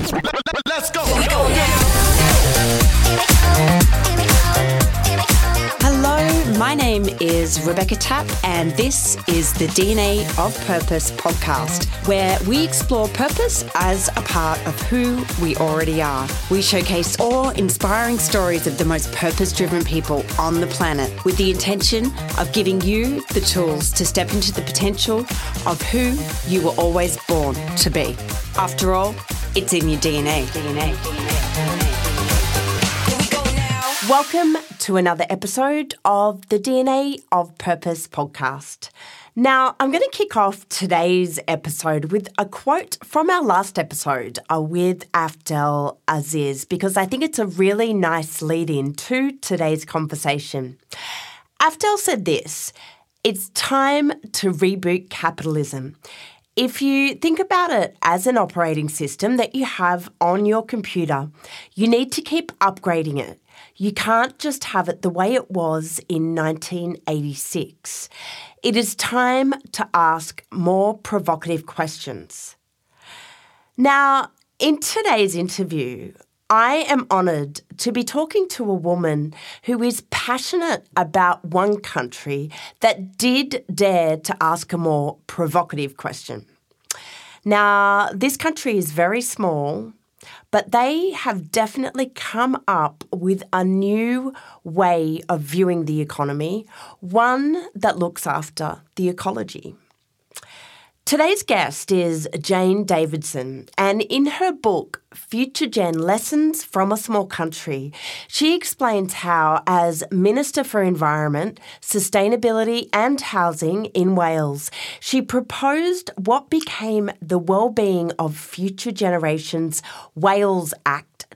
Let's go. Hello, my name is Rebecca Tapp, and this is the DNA of Purpose podcast, where we explore purpose as a part of who we already are. We showcase awe-inspiring stories of the most purpose-driven people on the planet with the intention of giving you the tools to step into the potential of who you were always born to be. After all, it's in your DNA. Welcome to another episode of the DNA of Purpose podcast. Now, I'm going to kick off today's episode with a quote from our last episode with Afdel Aziz, because I think it's a really nice lead-in to today's conversation. Afdel said this: "It's time to reboot capitalism." If you think about it as an operating system that you have on your computer, you need to keep upgrading it. You can't just have it the way it was in 1986. It is time to ask more provocative questions. Now, in today's interview, I am honoured to be talking to a woman who is passionate about one country that did dare to ask a more provocative question. Now, this country is very small, but they have definitely come up with a new way of viewing the economy, one that looks after the ecology. Today's guest is Jane Davidson, and in her book, Future Gen Lessons from a Small Country, she explains how, as Minister for Environment, Sustainability and Housing in Wales, she proposed what became the Wellbeing of Future Generations Wales Act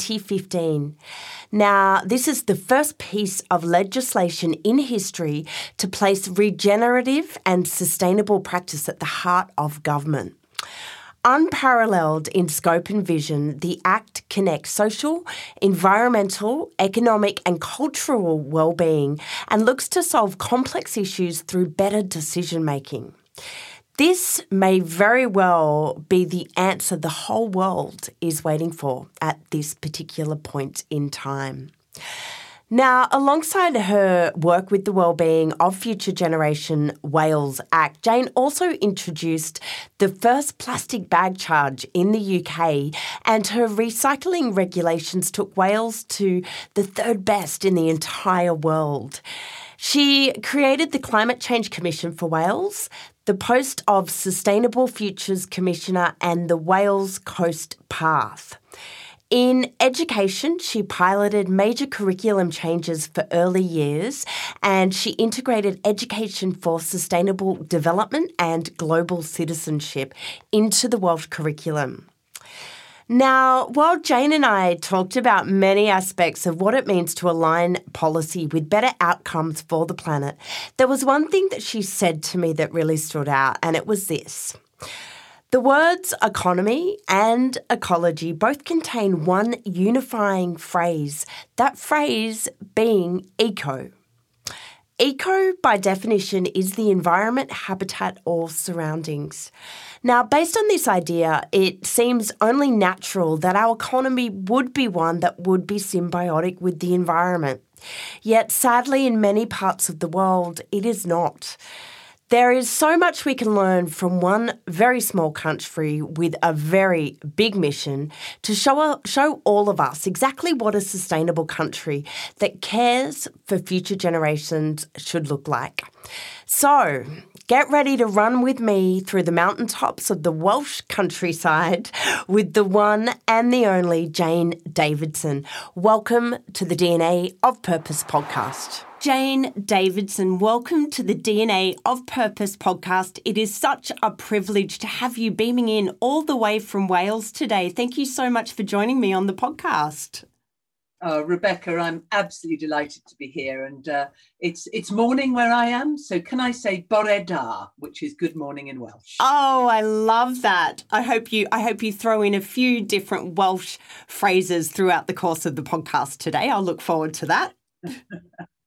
2015. Now, this is the first piece of legislation in history to place regenerative and sustainable practice at the heart of government. Unparalleled in scope and vision, the Act connects social, environmental, economic and cultural well-being and looks to solve complex issues through better decision-making. This may very well be the answer the whole world is waiting for at this particular point in time. Now, alongside her work with the Wellbeing of Future Generation Wales Act, Jane also introduced the first plastic bag charge in the UK, and her recycling regulations took Wales to the third best in the entire world. She created the Climate Change Commission for Wales, the post of Sustainable Futures Commissioner, and the Wales Coast Path. In education, she piloted major curriculum changes for early years, and she integrated education for sustainable development and global citizenship into the Welsh curriculum. Now, while Jane and I talked about many aspects of what it means to align policy with better outcomes for the planet, there was one thing that she said to me that really stood out, and it was this: the words economy and ecology both contain one unifying phrase, that phrase being eco. Eco, by definition, is the environment, habitat, or surroundings. Now, based on this idea, it seems only natural that our economy would be one that would be symbiotic with the environment. Yet, sadly, in many parts of the world, it is not. There is so much we can learn from one very small country with a very big mission to show all of us exactly what a sustainable country that cares for future generations should look like. So, get ready to run with me through the mountaintops of the Welsh countryside with the one and the only Jane Davidson. Welcome to the DNA of Purpose podcast. Jane Davidson, welcome to the DNA of Purpose podcast. It is such a privilege to have you beaming in all the way from Wales today. Thank you so much for joining me on the podcast. Rebecca, I'm absolutely delighted to be here, and it's morning where I am, so can I say bore da, which is good morning in Welsh? Oh, I love that. I hope you throw in a few different Welsh phrases throughout the course of the podcast today. I'll look forward to that.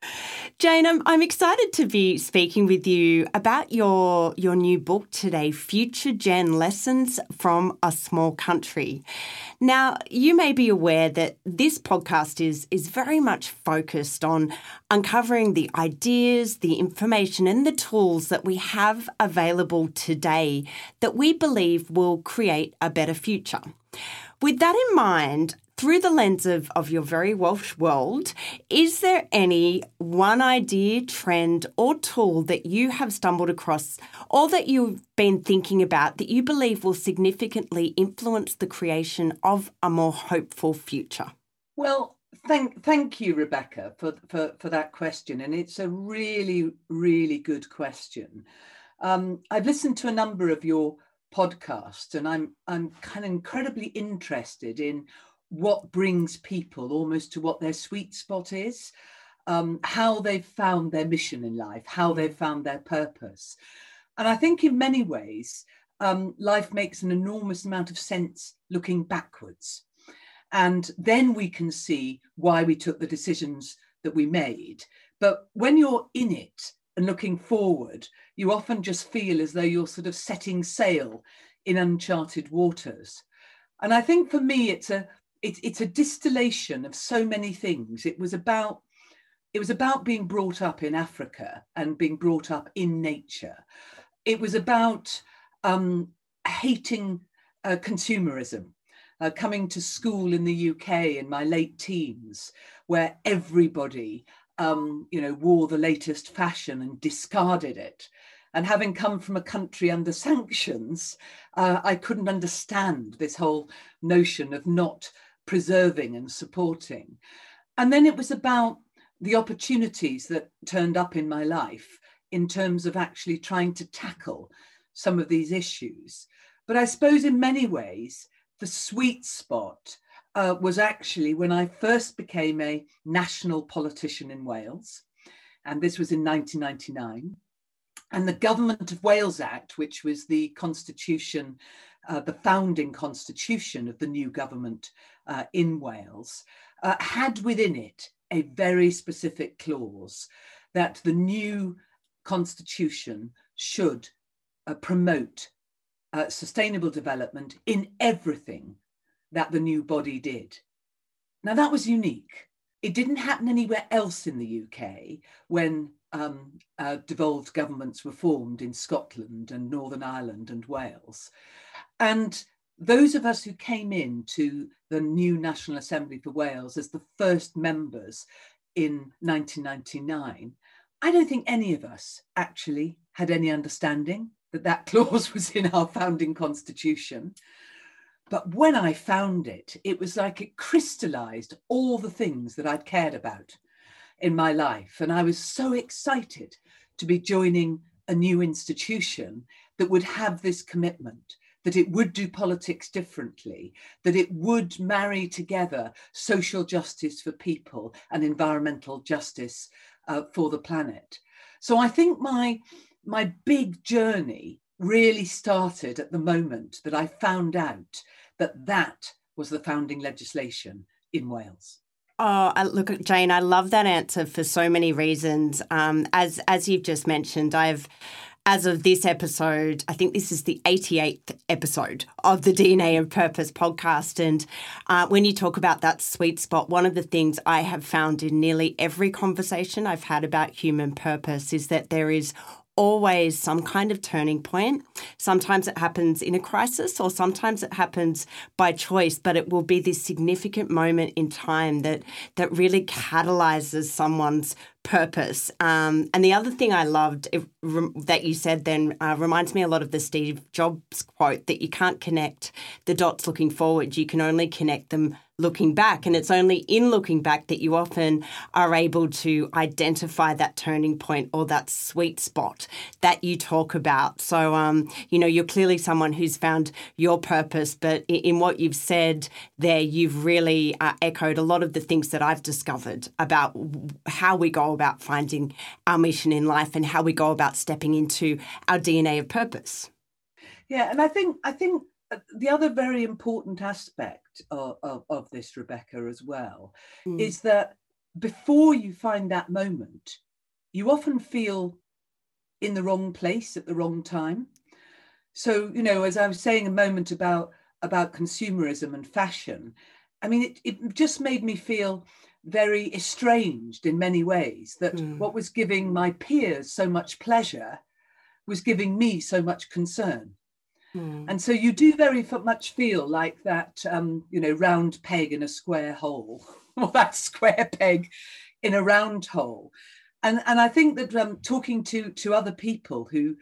Jane, I'm excited to be speaking with you about your new book today, Future Gen Lessons from a Small Country. Now, you may be aware that this podcast is very much focused on uncovering the ideas, the information and the tools that we have available today that we believe will create a better future. With that in mind, through the lens of your very Welsh world, is there any one idea, trend or tool that you have stumbled across or that you've been thinking about that you believe will significantly influence the creation of a more hopeful future? Well, thank you, Rebecca, for that question. And it's a really, really good question. I've listened to a number of your podcasts and I'm kind of incredibly interested in what brings people almost to what their sweet spot is, how they've found their mission in life, how they've found their purpose. And I think in many ways, life makes an enormous amount of sense looking backwards. And then we can see why we took the decisions that we made. But when you're in it and looking forward, you often just feel as though you're sort of setting sail in uncharted waters. And I think for me, it's a distillation of so many things. It was about being brought up in Africa and being brought up in nature. It was about hating consumerism, coming to school in the UK in my late teens, where everybody wore the latest fashion and discarded it. And having come from a country under sanctions, I couldn't understand this whole notion of not preserving and supporting. And then it was about the opportunities that turned up in my life in terms of actually trying to tackle some of these issues. But I suppose in many ways, the sweet spot was actually when I first became a national politician in Wales. And this was in 1999. And the Government of Wales Act, which was the constitution, the founding constitution of the new government in Wales, had within it a very specific clause that the new constitution should promote sustainable development in everything that the new body did. Now, that was unique. It didn't happen anywhere else in the UK when devolved governments were formed in Scotland and Northern Ireland and Wales. And those of us who came into the new National Assembly for Wales as the first members in 1999, I don't think any of us actually had any understanding that that clause was in our founding constitution. But when I found it, it was like it crystallized all the things that I'd cared about in my life. And I was so excited to be joining a new institution that would have this commitment, that it would do politics differently, that it would marry together social justice for people and environmental justice for the planet. So I think my big journey really started at the moment that I found out that that was the founding legislation in Wales. Oh, look, Jane, I love that answer for so many reasons. As you've just mentioned, as of this episode, I think this is the 88th episode of the DNA of Purpose podcast. And when you talk about that sweet spot, one of the things I have found in nearly every conversation I've had about human purpose is that there is always some kind of turning point. Sometimes it happens in a crisis or sometimes it happens by choice, but it will be this significant moment in time that really catalyzes someone's purpose. And the other thing I loved that you said then reminds me a lot of the Steve Jobs quote that you can't connect the dots looking forward, you can only connect them looking back. And it's only in looking back that you often are able to identify that turning point or that sweet spot that you talk about. So, you're clearly someone who's found your purpose, but in what you've said there, you've really echoed a lot of the things that I've discovered about how we go about finding our mission in life and how we go about stepping into our DNA of purpose. Yeah, and I think the other very important aspect of this, Rebecca, as well, is that before you find that moment, you often feel in the wrong place at the wrong time. So, as I was saying a moment about consumerism and fashion, I mean, it just made me feel very estranged in many ways, that what was giving my peers so much pleasure was giving me so much concern. And so you do very much feel like that, round peg in a square hole, or that square peg in a round hole. And I think that talking to other people who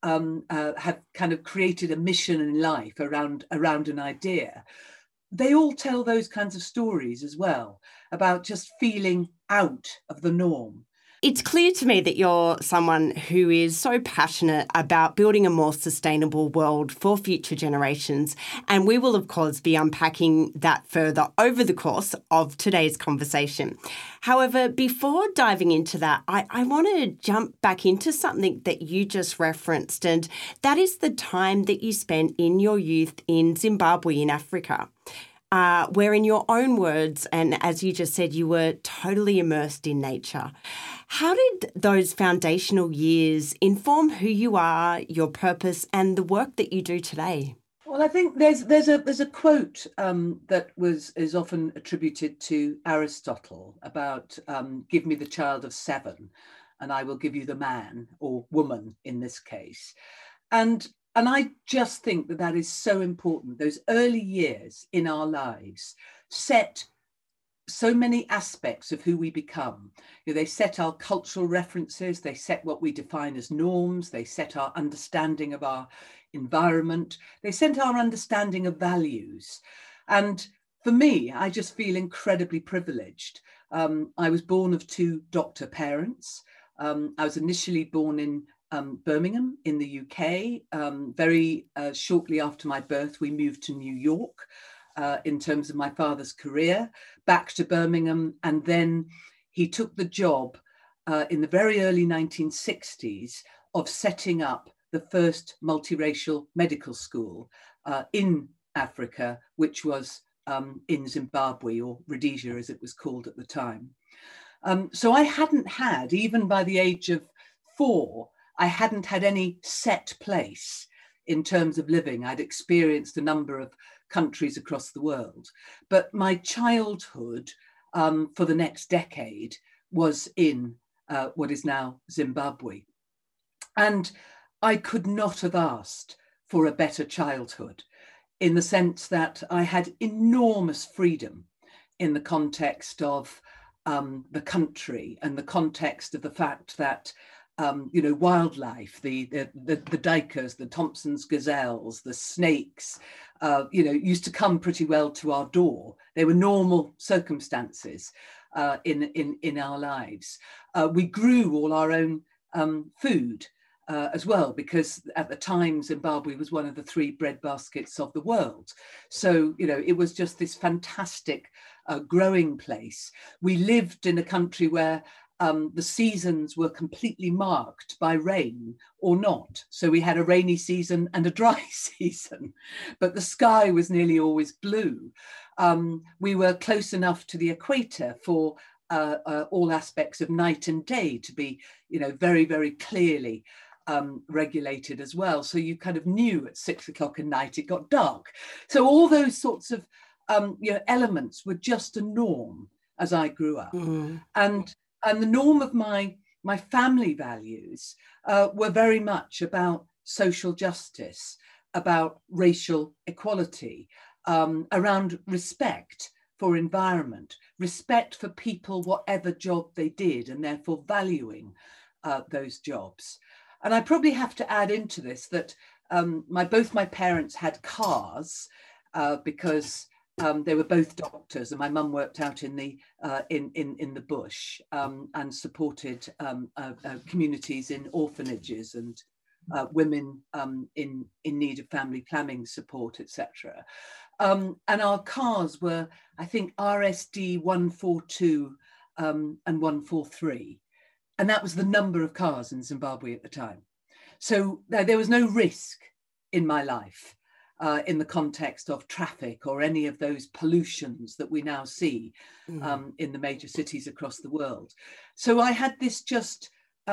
have kind of created a mission in life around an idea, they all tell those kinds of stories as well, about just feeling out of the norm. It's clear to me that you're someone who is so passionate about building a more sustainable world for future generations, and we will, of course, be unpacking that further over the course of today's conversation. However, before diving into that, I want to jump back into something that you just referenced, and that is the time that you spent in your youth in Zimbabwe in Africa. Where in your own words, and as you just said, you were totally immersed in nature. How did those foundational years inform who you are, your purpose, and the work that you do today? Well, I think there's a quote that is often attributed to Aristotle about give me the child of 7 and I will give you the man, or woman in this case. And I just think that is so important. Those early years in our lives set so many aspects of who we become. They set our cultural references, they set what we define as norms, they set our understanding of our environment, they set our understanding of values. And for me, I just feel incredibly privileged. I was born of 2 doctor parents. I was initially born in Birmingham in the UK. Very shortly after my birth, we moved to New York in terms of my father's career, back to Birmingham. And then he took the job in the very early 1960s of setting up the first multiracial medical school in Africa, which was in Zimbabwe, or Rhodesia as it was called at the time. So I hadn't had, even by the age of 4, I hadn't had any set place in terms of living. I'd experienced a number of countries across the world, but my childhood for the next decade was in what is now Zimbabwe. And I could not have asked for a better childhood, in the sense that I had enormous freedom in the context of the country, and the context of the fact that wildlife, the duikers, the Thompson's gazelles, the snakes, used to come pretty well to our door. They were normal circumstances in our lives. We grew all our own food as well, because at the time Zimbabwe was one of the 3 breadbaskets of the world. So, it was just this fantastic growing place. We lived in a country where the seasons were completely marked by rain or not. So we had a rainy season and a dry season, but the sky was nearly always blue. We were close enough to the equator for all aspects of night and day to be, very, very clearly regulated as well. So you kind of knew at 6 o'clock at night it got dark. So all those sorts of elements were just a norm as I grew up. And the norm of my family values were very much about social justice, about racial equality, around respect for environment, respect for people, whatever job they did, and therefore valuing those jobs. And I probably have to add into this that both my parents had cars because they were both doctors, and my mum worked out in the bush and supported communities in orphanages and women in need of family planning support, etc. And our cars were, I think, RSD 142 and 143, and that was the number of cars in Zimbabwe at the time. So there was no risk in my life. in the context of traffic or any of those pollutions that we now see in the major cities across the world. So I had this just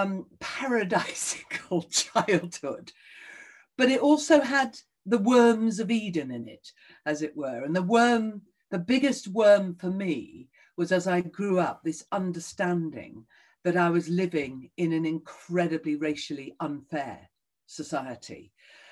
paradisical childhood, but it also had the worms of Eden in it, as it were. And the biggest worm for me was, as I grew up, this understanding that I was living in an incredibly racially unfair society.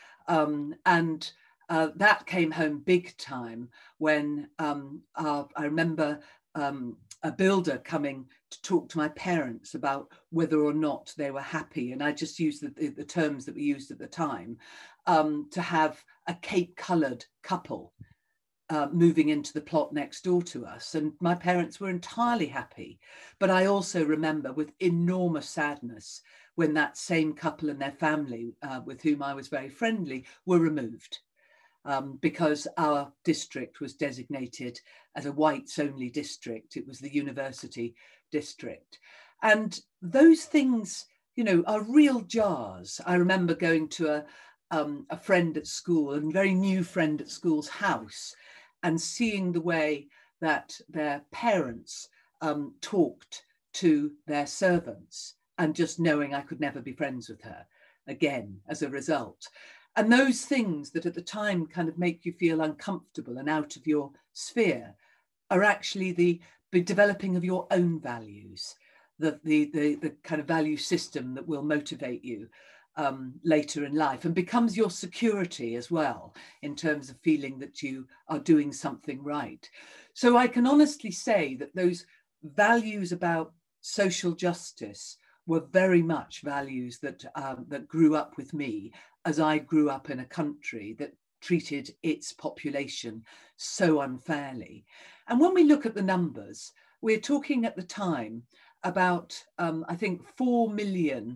And that came home big time when I remember a builder coming to talk to my parents about whether or not they were happy. And I just used the terms that we used at the time, to have a Cape-coloured couple moving into the plot next door to us. And my parents were entirely happy. But I also remember with enormous sadness when that same couple and their family, with whom I was very friendly, were removed. Because our district was designated as a whites-only district. It was the university district. And those things, you know, are real jars. I remember going to a friend at school, a very new friend at school's house, and seeing the way that their parents talked to their servants, and just knowing I could never be friends with her again as a result. And those things that at the time kind of make you feel uncomfortable and out of your sphere are actually the developing of your own values, the kind of value system that will motivate you later in life, and becomes your security as well, in terms of feeling that you are doing something right. So I can honestly say that those values about social justice were very much values that grew up with me as I grew up in a country that treated its population so unfairly. And when we look at the numbers, we're talking at the time about, I think, 4 million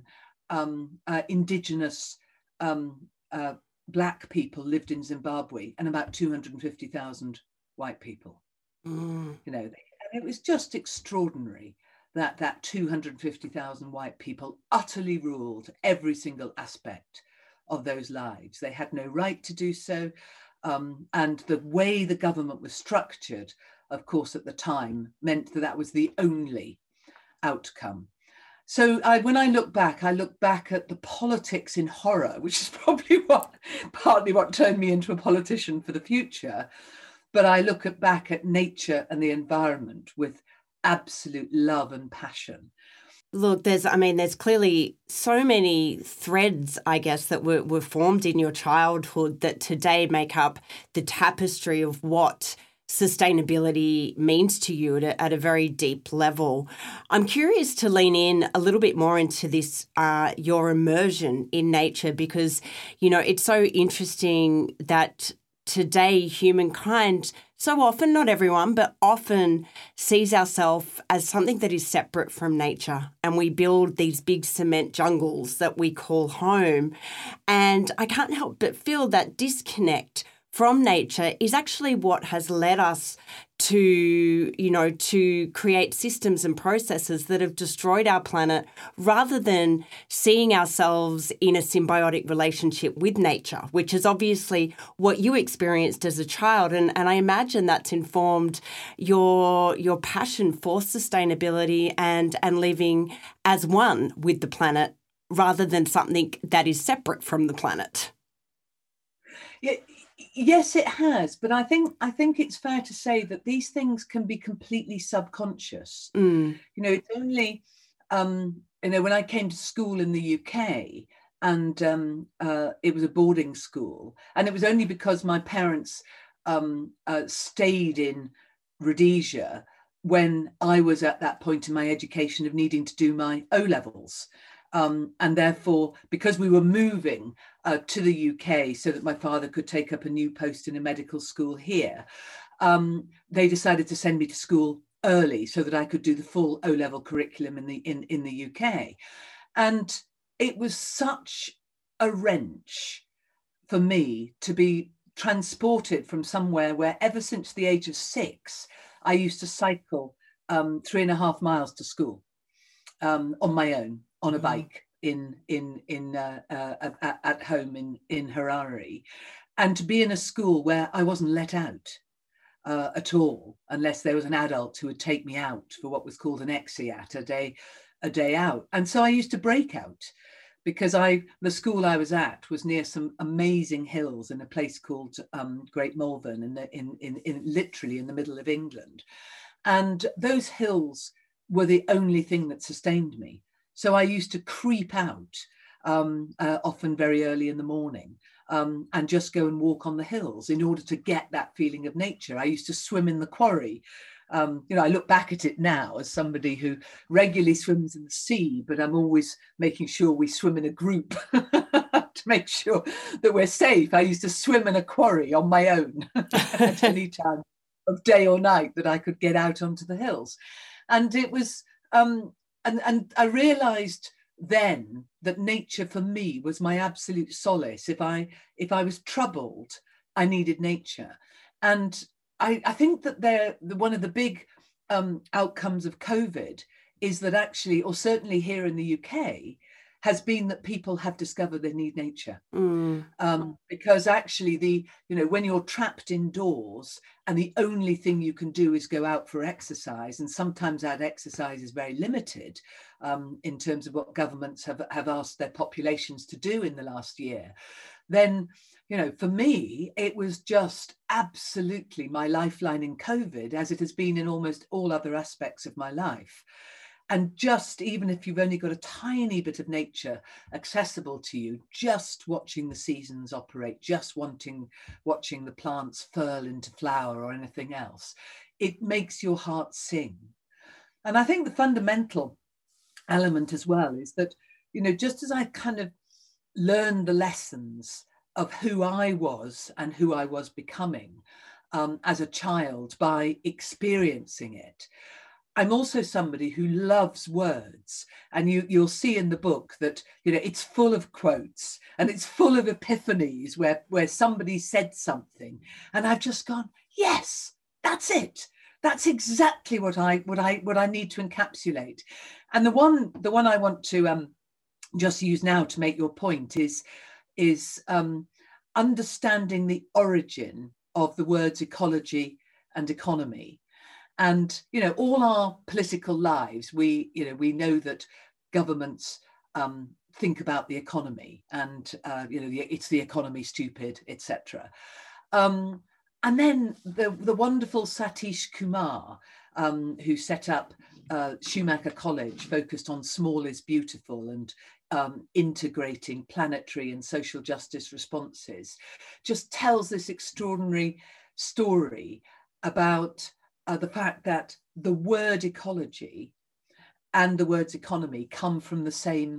indigenous Black people lived in Zimbabwe, and about 250,000 white people. You know, and it was just extraordinary that 250,000 white people utterly ruled every single aspect of those lives. They had no right to do so. And the way the government was structured, of course, at the time, meant that that was the only outcome. So when I look back at the politics in horror, which is probably partly what turned me into a politician for the future. But I look back at nature and the environment with absolute love and passion. Look, there's clearly so many threads, I guess, that were formed in your childhood that today make up the tapestry of what sustainability means to you at a very deep level. I'm curious to lean in a little bit more into this, your immersion in nature, because, you know, it's so interesting that today humankind so often, not everyone, but often sees ourselves as something that is separate from nature, and we build these big cement jungles that we call home. And I can't help but feel that disconnect from nature is actually what has led us to create systems and processes that have destroyed our planet, rather than seeing ourselves in a symbiotic relationship with nature, which is obviously what you experienced as a child. And I imagine that's informed your passion for sustainability and living as one with the planet, rather than something that is separate from the planet. Yeah. Yes, it has, but I think it's fair to say that these things can be completely subconscious. You know, it's only when I came to school in the UK, and it was a boarding school, and it was only because my parents stayed in Rhodesia when I was at that point in my education of needing to do my O-levels. And therefore, because we were moving to the UK so that my father could take up a new post in a medical school here, they decided to send me to school early so that I could do the full O-level curriculum in the UK. And it was such a wrench for me to be transported from somewhere where, ever since the age of 6, I used to cycle 3.5 miles to school on my own, on a bike at home in Harare. and to be in a school where I wasn't let out at all, unless there was an adult who would take me out for what was called an exeat, a day out. And so I used to break out, because the school I was at was near some amazing hills in a place called Great Malvern, in literally in the middle of England. And those hills were the only thing that sustained me. So I used to creep out, often very early in the morning, and just go and walk on the hills in order to get that feeling of nature. I used to swim in the quarry. I look back at it now as somebody who regularly swims in the sea, but I'm always making sure we swim in a group to make sure that we're safe. I used to swim in a quarry on my own at any time of day or night that I could get out onto the hills. And it was, and I realized then that nature for me was my absolute solace. If I was troubled, I needed nature. And I think that one of the big outcomes of COVID is that actually, or certainly here in the UK, has been that people have discovered they need nature. Because actually when you're trapped indoors and the only thing you can do is go out for exercise, and sometimes that exercise is very limited in terms of what governments have asked their populations to do in the last year, then for me, it was just absolutely my lifeline in COVID, as it has been in almost all other aspects of my life. And just, even if you've only got a tiny bit of nature accessible to you, just watching the seasons operate, just watching the plants furl into flower or anything else, it makes your heart sing. And I think the fundamental element as well is that, just as I kind of learned the lessons of who I was and who I was becoming as a child by experiencing it, I'm also somebody who loves words. And you'll see in the book that, it's full of quotes and it's full of epiphanies where somebody said something and I've just gone, yes, that's it. That's exactly what I need to encapsulate. And the one I want to just use now to make your point is understanding the origin of the words ecology and economy. And, all our political lives, we know that governments think about the economy and, it's the economy, stupid, etc. And then the wonderful Satish Kumar, who set up Schumacher College, focused on small is beautiful and integrating planetary and social justice responses, just tells this extraordinary story about the fact that the word ecology and the words economy come from the same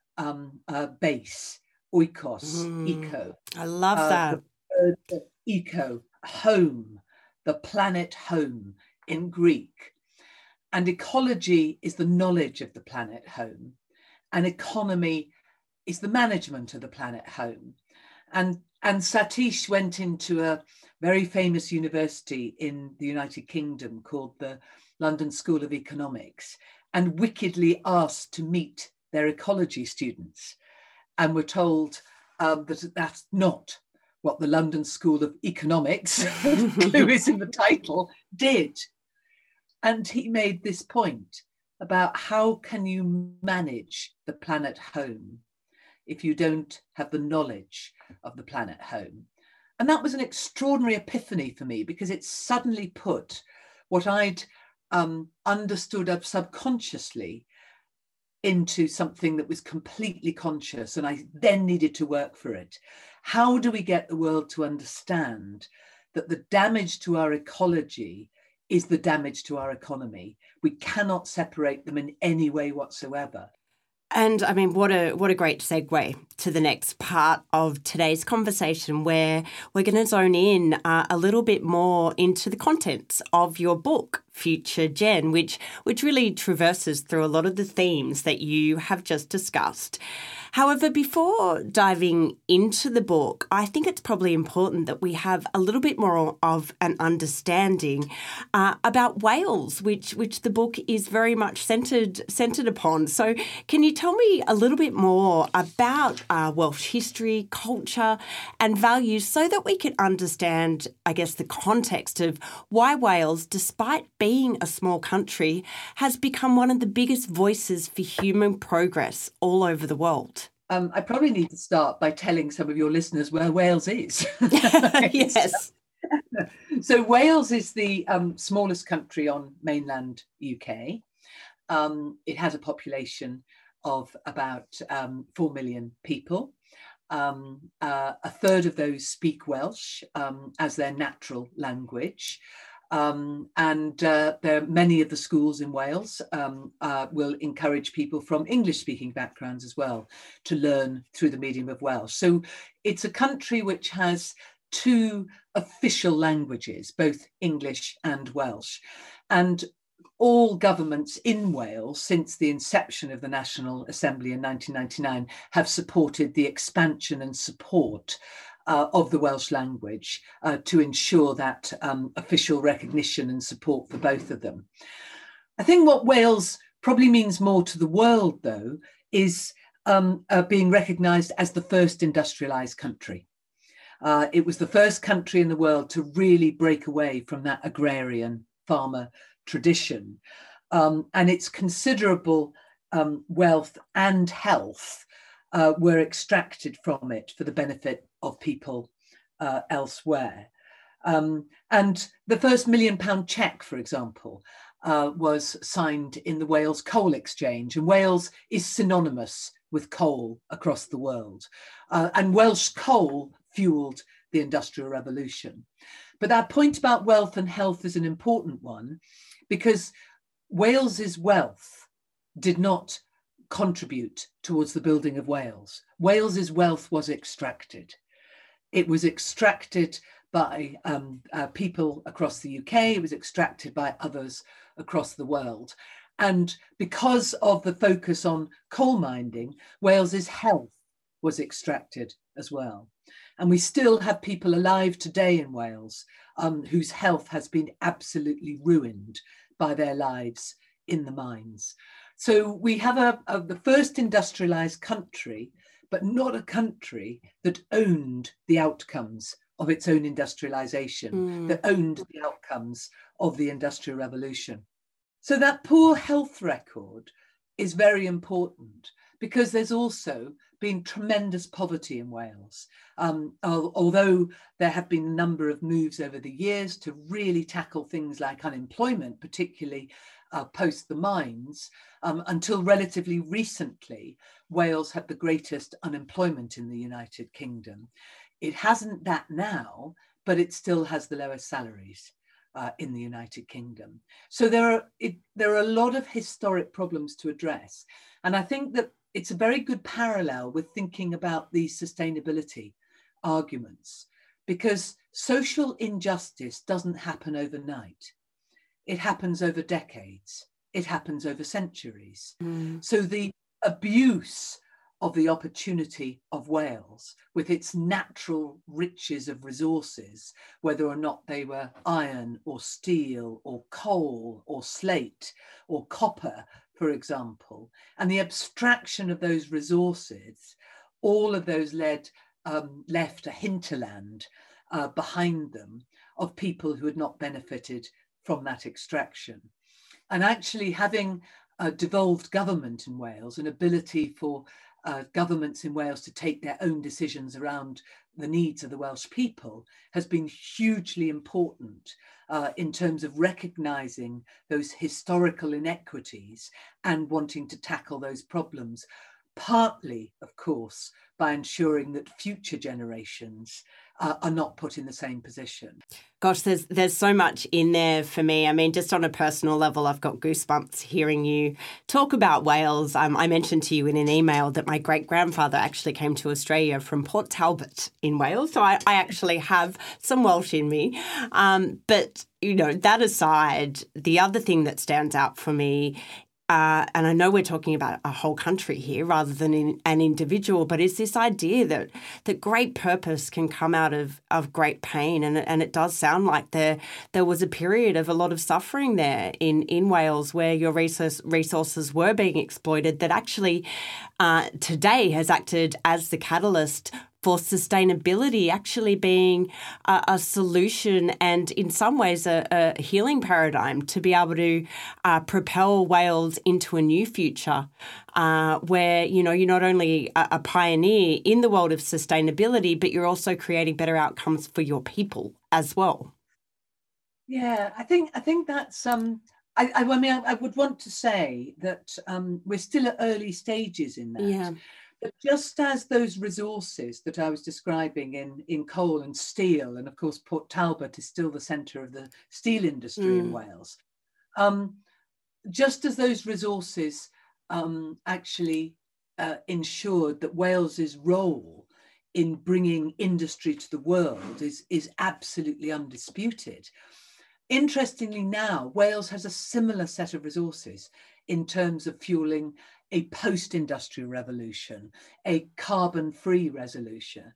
base, oikos, eco. I love that. The word eco, home, the planet home in Greek. And ecology is the knowledge of the planet home. And economy is the management of the planet home. And Satish went into a very famous university in the United Kingdom called the London School of Economics, and wickedly asked to meet their ecology students, and were told that that's not what the London School of Economics, clue is in the title, did. And he made this point about how can you manage the planet home if you don't have the knowledge of the planet home. And that was an extraordinary epiphany for me, because it suddenly put what I'd understood of subconsciously into something that was completely conscious, and I then needed to work for it. How do we get the world to understand that the damage to our ecology is the damage to our economy? We cannot separate them in any way whatsoever. And I mean, what a great segue to the next part of today's conversation, where we're going to zone in a little bit more into the contents of your book, Future Gen, which really traverses through a lot of the themes that you have just discussed. However, before diving into the book, I think it's probably important that we have a little bit more of an understanding about Wales, which the book is very much centred upon. So can you tell me a little bit more about Welsh history, culture and values so that we can understand, I guess, the context of why Wales, despite being a small country, has become one of the biggest voices for human progress all over the world? I probably need to start by telling some of your listeners where Wales is. Yes. So Wales is the smallest country on mainland UK. It has a population of about 4 million people. A third of those speak Welsh as their natural language. Many of the schools in Wales will encourage people from English-speaking backgrounds as well to learn through the medium of Welsh. So it's a country which has two official languages, both English and Welsh. And all governments in Wales since the inception of the National Assembly in 1999 have supported the expansion and support of the Welsh language to ensure that official recognition and support for both of them. I think what Wales probably means more to the world, though, is being recognised as the first industrialised country. It was the first country in the world to really break away from that agrarian farmer tradition. And its considerable wealth and health were extracted from it for the benefit of people elsewhere. And the first £1 million cheque, for example, was signed in the Wales Coal Exchange. And Wales is synonymous with coal across the world. And Welsh coal fueled the Industrial Revolution. But that point about wealth and health is an important one, because Wales's wealth did not contribute towards the building of Wales. Wales's wealth was extracted. It was extracted by people across the UK. It was extracted by others across the world. And because of the focus on coal mining, Wales's health was extracted as well. And we still have people alive today in Wales whose health has been absolutely ruined by their lives in the mines. So we have the first industrialised country, but not a country that owned the outcomes of its own industrialisation, that owned the outcomes of the Industrial Revolution. So that poor health record is very important, because there's also been tremendous poverty in Wales. Although there have been a number of moves over the years to really tackle things like unemployment, particularly post the mines, until relatively recently, Wales had the greatest unemployment in the United Kingdom. It hasn't that now, but it still has the lowest salaries in the United Kingdom. So there are a lot of historic problems to address. And I think that it's a very good parallel with thinking about these sustainability arguments, because social injustice doesn't happen overnight. It happens over decades. It happens over centuries. So the abuse of the opportunity of Wales, with its natural riches of resources, whether or not they were iron or steel or coal or slate or copper, for example, and the abstraction of those resources, all of those left a hinterland behind them of people who had not benefited from that extraction. And actually having a devolved government in Wales, an ability for governments in Wales to take their own decisions around the needs of the Welsh people, has been hugely important in terms of recognising those historical inequities and wanting to tackle those problems, partly, of course, by ensuring that future generations are not put in the same position. Gosh, there's so much in there for me. I mean, just on a personal level, I've got goosebumps hearing you talk about whales. I mentioned to you in an email that my great-grandfather actually came to Australia from Port Talbot in Wales, so I actually have some Welsh in me. But, that aside, the other thing that stands out for me, and I know we're talking about a whole country here rather than an individual, but it's this idea that great purpose can come out of great pain. And it does sound like there was a period of a lot of suffering there in Wales where your resources were being exploited that actually today has acted as the catalyst for sustainability actually being a solution and in some ways a healing paradigm to be able to propel Wales into a new future where, you're not only a pioneer in the world of sustainability, but you're also creating better outcomes for your people as well. Yeah, I think that's I would want to say that we're still at early stages in that. Yeah. But just as those resources that I was describing in coal and steel, and of course Port Talbot is still the centre of the steel industry in Wales, just as those resources actually ensured that Wales's role in bringing industry to the world is absolutely undisputed. Interestingly now, Wales has a similar set of resources in terms of fueling a post-industrial revolution, a carbon-free resolution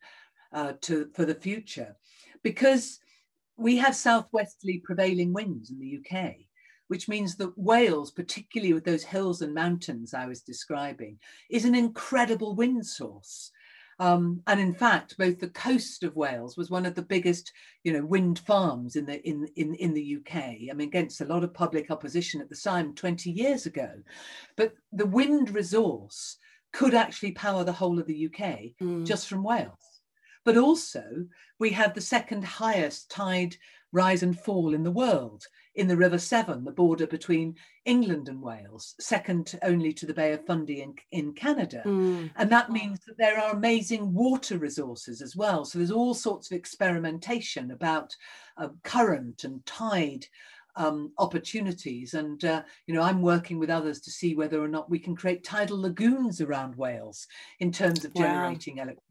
for the future, because we have southwesterly prevailing winds in the UK, which means that Wales, particularly with those hills and mountains I was describing, is an incredible wind source. And in fact, both the coast of Wales was one of the biggest, wind farms in the UK. I mean, against a lot of public opposition at the time 20 years ago. But the wind resource could actually power the whole of the UK just from Wales. But also, we have the second highest tide rise and fall in the world in the River Severn, the border between England and Wales, second only to the Bay of Fundy in Canada. And that means that there are amazing water resources as well. So there's all sorts of experimentation about current and tide opportunities. And, I'm working with others to see whether or not we can create tidal lagoons around Wales in terms of generating electricity.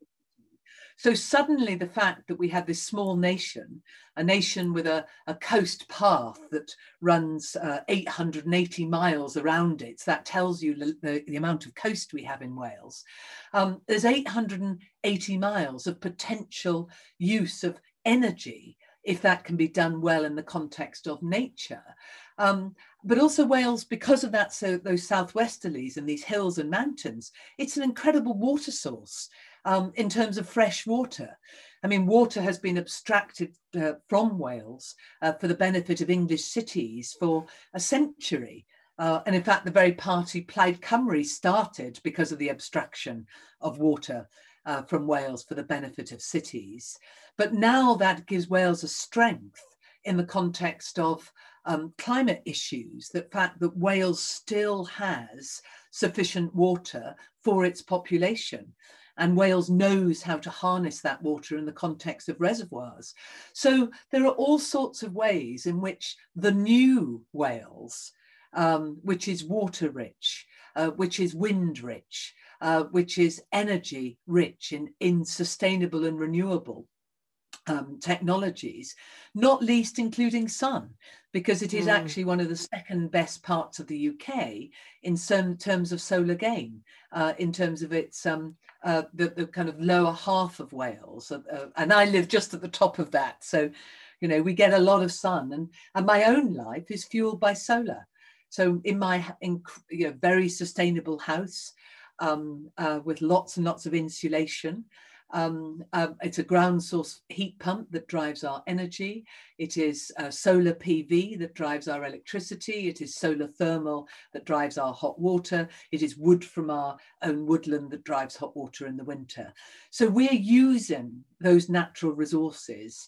So suddenly the fact that we have this small nation, a nation with a coast path that runs 880 miles around it, so that tells you the amount of coast we have in Wales. There's 880 miles of potential use of energy if that can be done well in the context of nature. But also Wales, because of that, so those southwesterlies and these hills and mountains, it's an incredible water source. In terms of fresh water. I mean, water has been abstracted from Wales for the benefit of English cities for a century. And in fact, the very party Plaid Cymru started because of the abstraction of water from Wales for the benefit of cities. But now that gives Wales a strength in the context of climate issues, the fact that Wales still has sufficient water for its population. And Wales knows how to harness that water in the context of reservoirs. So there are all sorts of ways in which the new Wales, which is water rich, which is wind rich, which is energy rich in sustainable and renewable technologies, not least including sun, because it is actually one of the second best parts of the UK in some terms of solar gain, in terms of its the kind of lower half of Wales, and I live just at the top of that, so we get a lot of sun, and my own life is fueled by solar. So in my very sustainable house with lots and lots of insulation. It's a ground source heat pump that drives our energy. It is solar PV that drives our electricity. It is solar thermal that drives our hot water. It is wood from our own woodland that drives hot water in the winter. So we're using those natural resources.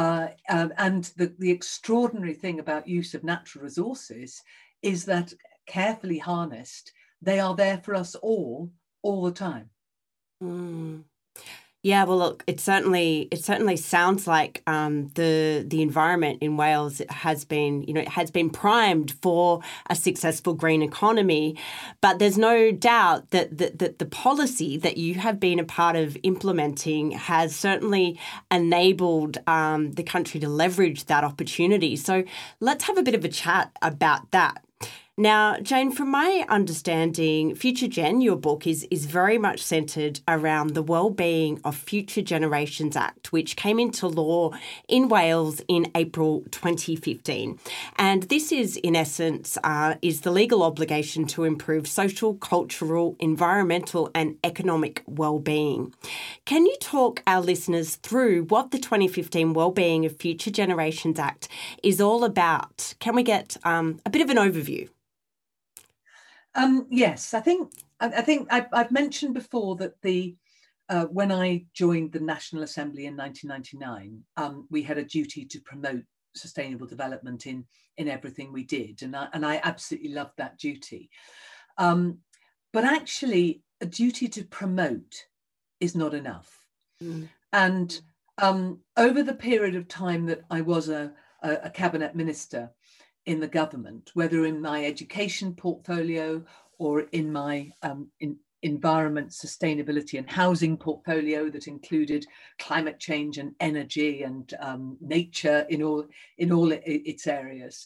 And the extraordinary thing about use of natural resources is that carefully harnessed, they are there for us all the time. Yeah, well, look, it certainly sounds like the environment in Wales has been, it has been primed for a successful green economy, but there's no doubt that the policy that you have been a part of implementing has certainly enabled the country to leverage that opportunity. So let's have a bit of a chat about that. Now, Jane, from my understanding, Future Gen, your book, is very much centred around the Wellbeing of Future Generations Act, which came into law in Wales in April 2015. And this is, in essence, is the legal obligation to improve social, cultural, environmental and economic wellbeing. Can you talk our listeners through what the 2015 Wellbeing of Future Generations Act is all about? Can we get a bit of an overview? Yes, I think I've mentioned before that when I joined the National Assembly in 1999, we had a duty to promote sustainable development in everything we did, and I absolutely loved that duty. But actually, a duty to promote is not enough. And over the period of time that I was a cabinet minister in the government, whether in my education portfolio or in my environment, sustainability and housing portfolio that included climate change and energy and nature in all its areas,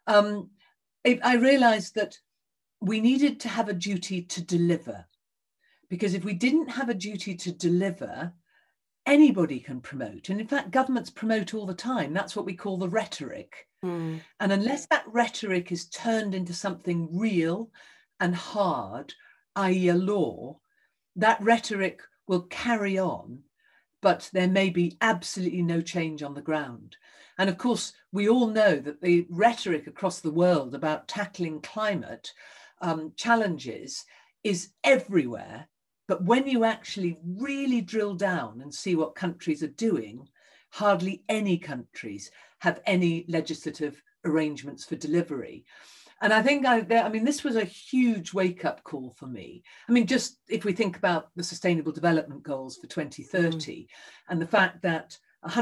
I realized that we needed to have a duty to deliver, because if we didn't have a duty to deliver, anybody can promote. And in fact, governments promote all the time. That's what we call the rhetoric. And unless that rhetoric is turned into something real and hard, i.e. a law, that rhetoric will carry on, but there may be absolutely no change on the ground. And of course, we all know that the rhetoric across the world about tackling climate challenges is everywhere. But when you actually really drill down and see what countries are doing, hardly any countries have any legislative arrangements for delivery. And I think, this was a huge wake-up call for me. I mean, just if we think about the Sustainable Development Goals for 2030 and the fact that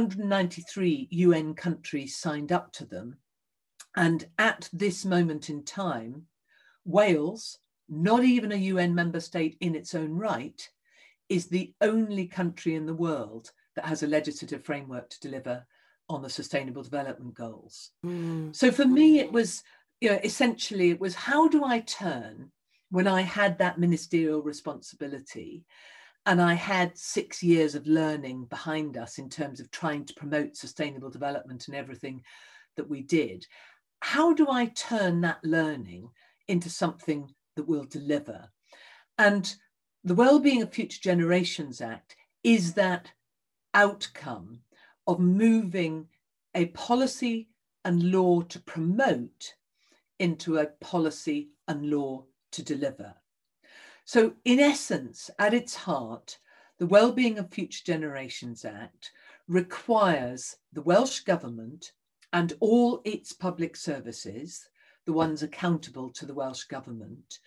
193 UN countries signed up to them. And at this moment in time, Wales, not even a UN member state in its own right, is the only country in the world that has a legislative framework to deliver on the Sustainable Development Goals. So for me, it was, essentially, it was how do I turn, when I had that ministerial responsibility and I had 6 years of learning behind us in terms of trying to promote sustainable development and everything that we did, how do I turn that learning into something that will deliver? And the Wellbeing of Future Generations Act is that outcome of moving a policy and law to promote into a policy and law to deliver. So in essence, at its heart, the Wellbeing of Future Generations Act requires the Welsh Government and all its public services, the ones accountable to the Welsh Government,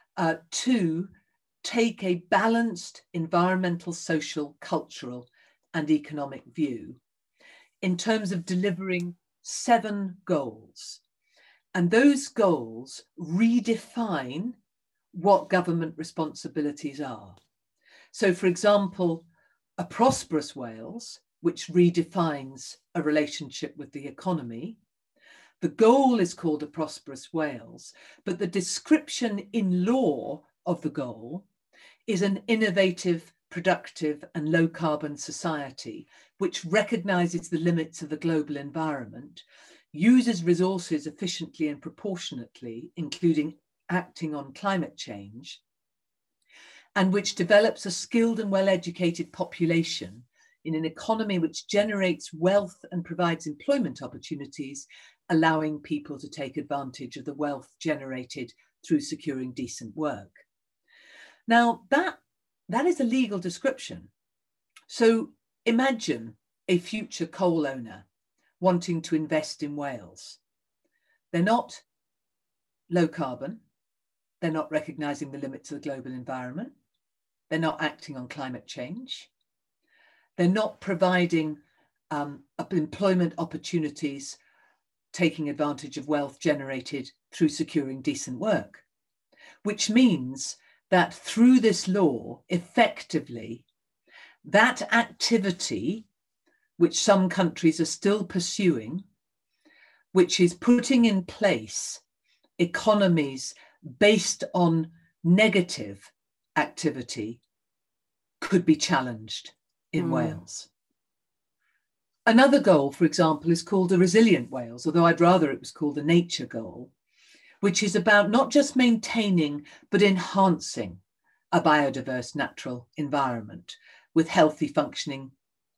to take a balanced environmental, social, cultural and economic view in terms of delivering 7 goals. And those goals redefine what government responsibilities are. So, for example, a prosperous Wales, which redefines a relationship with the economy. The goal is called a prosperous Wales, but the description in law of the goal is an innovative, productive and low carbon society, which recognises the limits of the global environment, uses resources efficiently and proportionately, including acting on climate change, and which develops a skilled and well-educated population in an economy which generates wealth and provides employment opportunities, allowing people to take advantage of the wealth generated through securing decent work. Now, that is a legal description. So imagine a future coal owner wanting to invest in Wales. They're not low carbon. They're not recognising the limits of the global environment. They're not acting on climate change. They're not providing employment opportunities, taking advantage of wealth generated through securing decent work, which means that through this law, effectively, that activity, which some countries are still pursuing, which is putting in place economies based on negative activity, could be challenged in Wales. Another goal, for example, is called a resilient Wales, although I'd rather it was called a nature goal, which is about not just maintaining, but enhancing a biodiverse natural environment with healthy functioning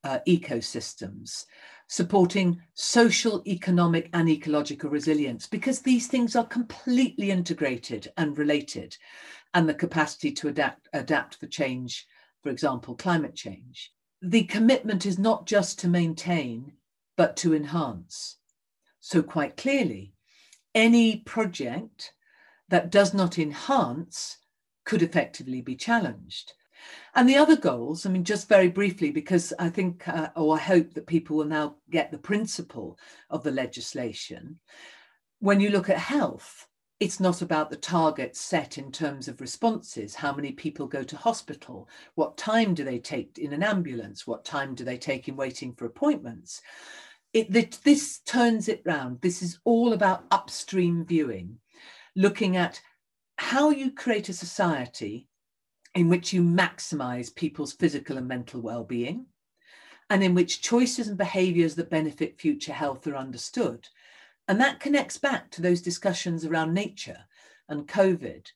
ecosystems, supporting social, economic and ecological resilience, because these things are completely integrated and related, and the capacity to adapt for change, for example, climate change. The commitment is not just to maintain, but to enhance. So quite clearly, any project that does not enhance could effectively be challenged. And the other goals, I mean, just very briefly, because I think, or I hope that people will now get the principle of the legislation. When you look at health, it's not about the targets set in terms of responses. How many people go to hospital? What time do they take in an ambulance? What time do they take in waiting for appointments? This turns it round. This is all about upstream viewing, looking at how you create a society in which you maximize people's physical and mental well-being, and in which choices and behaviours that benefit future health are understood. And that connects back to those discussions around nature and COVID.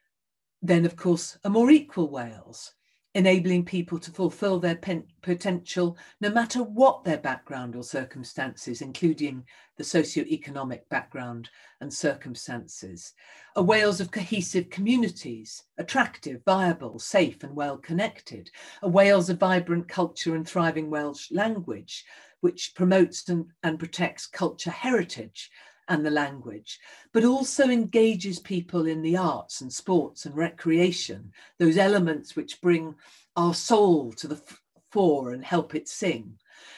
Then, of course, a more equal Wales, enabling people to fulfil their potential no matter what their background or circumstances, including the socio-economic background and circumstances. A Wales of cohesive communities, attractive, viable, safe and well-connected. A Wales of vibrant culture and thriving Welsh language, which promotes and protects culture heritage and the language, but also engages people in the arts and sports and recreation, those elements which bring our soul to the fore and help it sing.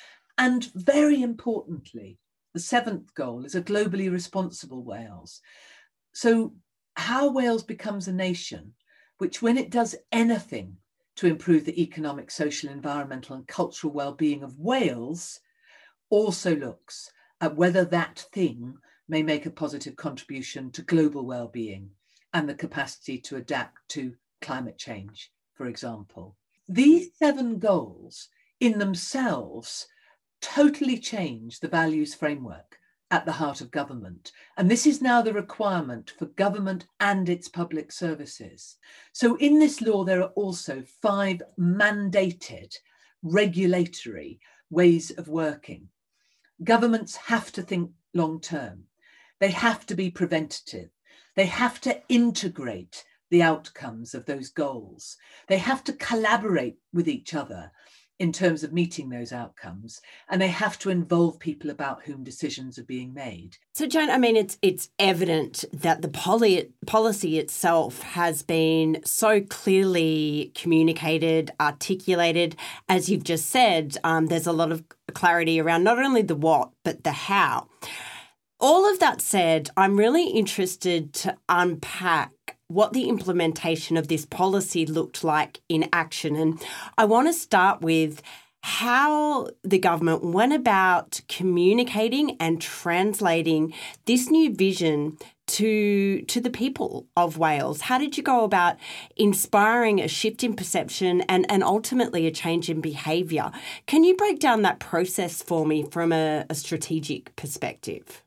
And very importantly, the seventh goal is a globally responsible Wales. So how Wales becomes a nation, which when it does anything to improve the economic, social, environmental and cultural well-being of Wales, also looks at whether that thing may make a positive contribution to global well-being and the capacity to adapt to climate change, for example. These 7 goals in themselves totally change the values framework at the heart of government. And this is now the requirement for government and its public services. So in this law, there are also 5 mandated regulatory ways of working. Governments have to think long term. They have to be preventative. They have to integrate the outcomes of those goals. They have to collaborate with each other in terms of meeting those outcomes, and they have to involve people about whom decisions are being made. So, Joan, I mean, it's evident that the policy itself has been so clearly communicated, articulated. As you've just said, there's a lot of clarity around not only the what, but the how. All of that said, I'm really interested to unpack what the implementation of this policy looked like in action. And I want to start with how the government went about communicating and translating this new vision to the people of Wales. How did you go about inspiring a shift in perception and ultimately a change in behaviour? Can you break down that process for me from a strategic perspective?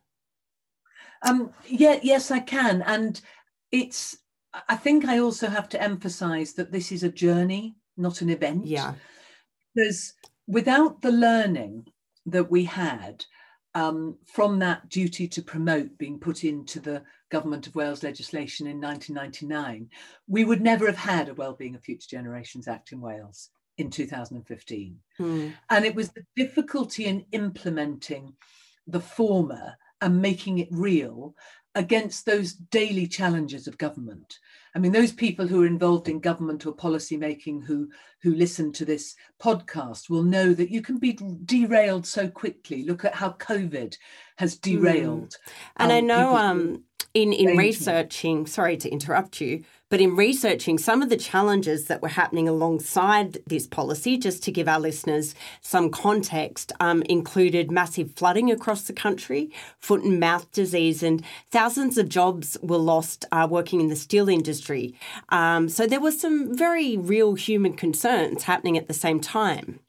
Yes, I can. And I think I also have to emphasize that this is a journey, not an event. Yeah. Because without the learning that we had from that duty to promote being put into the Government of Wales legislation in 1999, we would never have had a Wellbeing of Future Generations Act in Wales in 2015. And it was the difficulty in implementing the former and making it real against those daily challenges of government. I mean, those people who are involved in government or policy making who listen to this podcast will know that you can be derailed so quickly. Look at how COVID has derailed. And I know in researching, sorry to interrupt you, but in researching some of the challenges that were happening alongside this policy, just to give our listeners some context, included massive flooding across the country, foot and mouth disease, and thousands of jobs were lost working in the steel industry. So there were some very real human concerns happening at the same time.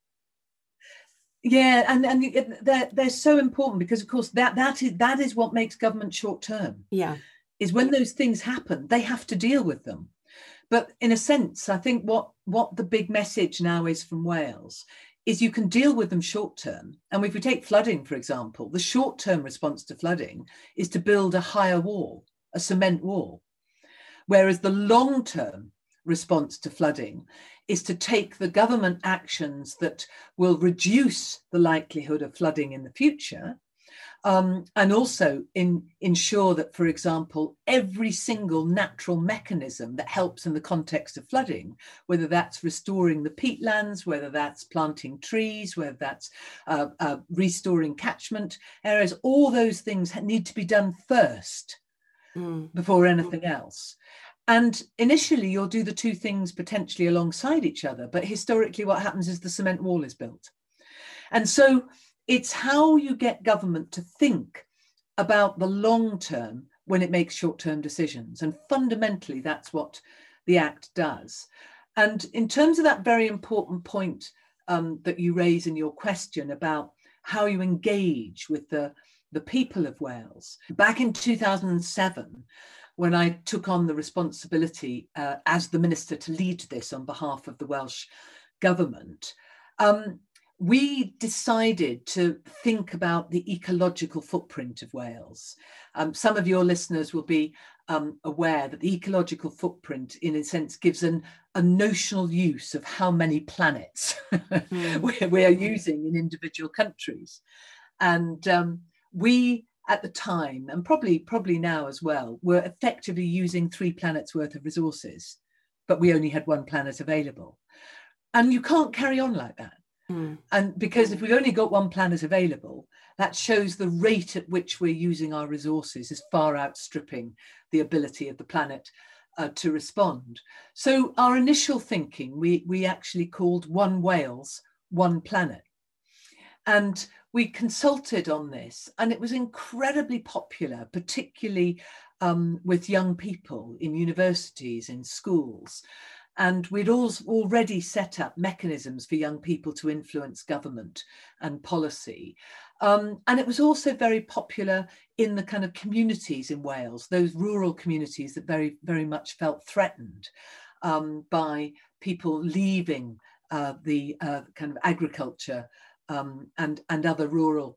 Yeah, and they're so important because, of course, that is what makes government short term. Yeah. Is when those things happen, they have to deal with them. But in a sense, I think what the big message now is from Wales is you can deal with them short term. And if we take flooding, for example, the short term response to flooding is to build a higher wall, a cement wall. Whereas the long term response to flooding is to take the government actions that will reduce the likelihood of flooding in the future. And also ensure that, for example, every single natural mechanism that helps in the context of flooding, whether that's restoring the peatlands, whether that's planting trees, whether that's restoring catchment areas, all those things need to be done first before anything else. And initially, you'll do the two things potentially alongside each other. But historically, what happens is the cement wall is built. And so it's how you get government to think about the long term when it makes short-term decisions. And fundamentally, that's what the Act does. And in terms of that very important point that you raise in your question about how you engage with the people of Wales, back in 2007, when I took on the responsibility as the minister to lead this on behalf of the Welsh government, we decided to think about the ecological footprint of Wales. Some of your listeners will be aware that the ecological footprint, in a sense, gives a notional use of how many planets we are using in individual countries. And we, at the time, and probably now as well, were effectively using 3 planets worth of resources, but we only had 1 planet available. And you can't carry on like that. And because if we've only got 1 planet available, that shows the rate at which we're using our resources is far outstripping the ability of the planet to respond. So our initial thinking, we actually called One Wales, One Planet. And we consulted on this, and it was incredibly popular, particularly with young people in universities, in schools. And we'd already set up mechanisms for young people to influence government and policy. And it was also very popular in the kind of communities in Wales, those rural communities that very, very much felt threatened by people leaving the kind of agriculture and other rural